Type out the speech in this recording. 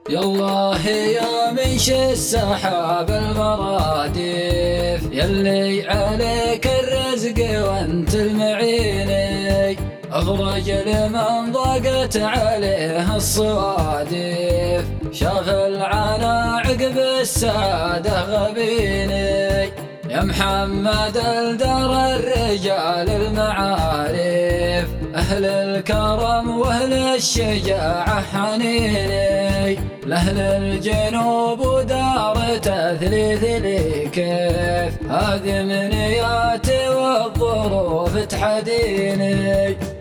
يالله يا منش السحاب المرادف، يلي عليك الرزق وانت المعيني، اخرج لمن ضاقت عليه الصوادف، شاف العنا عقب الساده غبيني، يا محمد الدار الرجال المعارف، أهل الكرم وأهل الشجاعة حنيني، لأهل الجنوب ودار تثليث لي كيف، هذه منياتي والظروف تحديني.